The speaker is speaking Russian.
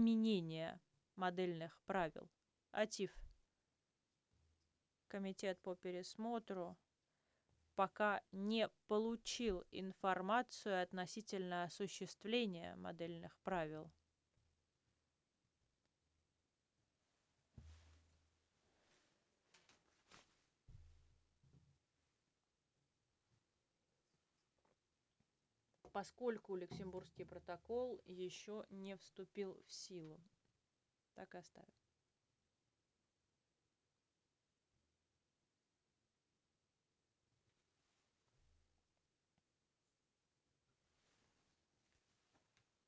применения модельных правил. АТИФ. Комитет по пересмотру пока не получил информацию относительно осуществления модельных правил. Поскольку Люксембургский протокол еще не вступил в силу. Так и оставим.